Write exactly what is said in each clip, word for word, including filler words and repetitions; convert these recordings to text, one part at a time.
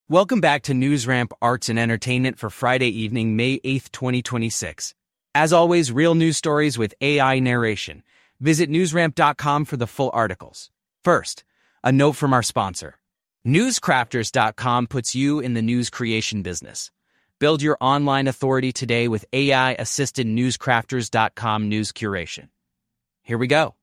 Welcome back to NewsRamp Arts and Entertainment for Friday evening, May eighth, twenty twenty-six. As always, real news stories with A I narration. Visit newsramp dot com for the full articles. First, a note from our sponsor. newscrafters dot com puts you in the news creation business. Build your online authority today with A I-assisted newscrafters dot com news curation. Here we go.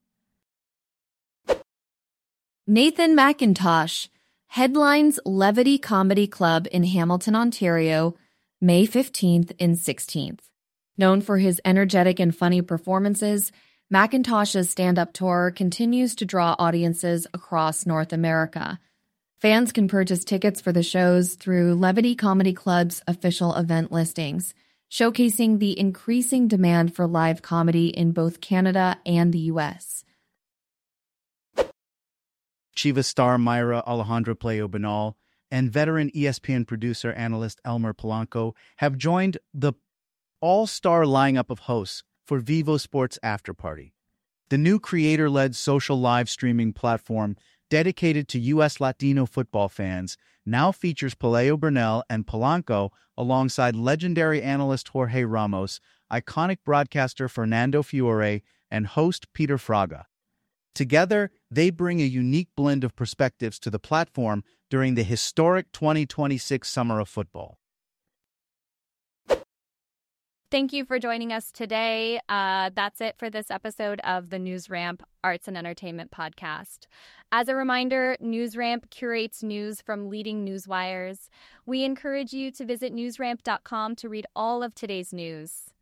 Nathan Mackintosh headlines Levity Comedy Club in Hamilton, Ontario, May fifteenth and sixteenth. Known for his energetic and funny performances, Mackintosh's stand-up tour continues to draw audiences across North America. Fans can purchase tickets for the shows through Levity Comedy Club's official event listings, showcasing the increasing demand for live comedy in both Canada and the U S. Chivas star Mayra Alejandra Playo Bernal and veteran E S P N producer analyst Elmer Polanco have joined the all-star lineup of hosts for Vivo Sports After Party. The new creator-led social live streaming platform dedicated to U S Latino football fans now features Playo Bernal and Polanco alongside legendary analyst Jorge Ramos, iconic broadcaster Fernando Fiore, and host Peter Fraga. Together, they bring a unique blend of perspectives to the platform during the historic twenty twenty-six Summer of Football. Thank you for joining us today. Uh, that's it for this episode of the NewsRamp Arts and Entertainment Podcast. As a reminder, NewsRamp curates news from leading news wires. We encourage you to visit newsramp dot com to read all of today's news.